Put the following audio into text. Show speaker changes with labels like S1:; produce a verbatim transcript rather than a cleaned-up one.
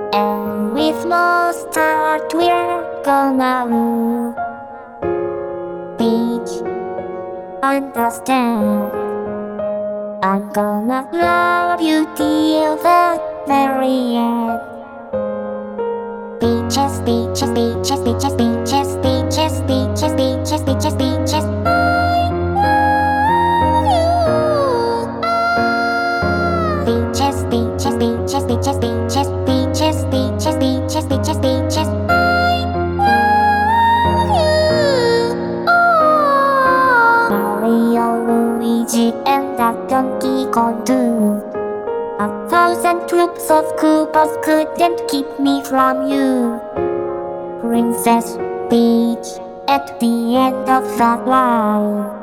S1: And with most start we're gonna move. Peach, understand. I'm gonna love you till the very end. Peaches, peaches, peaches, peaches, peaches, peaches, peaches, peaches, peaches, peaches. I love you. Peaches, peaches, peaches, peaches, peaches, peaches, peaches, peaches, peaches, peaches. I love you. Oh. Mario, Luigi, and that Donkey Kong too. A thousand troops of Koopas couldn't keep me from you. Princess Peach, at the end of that line.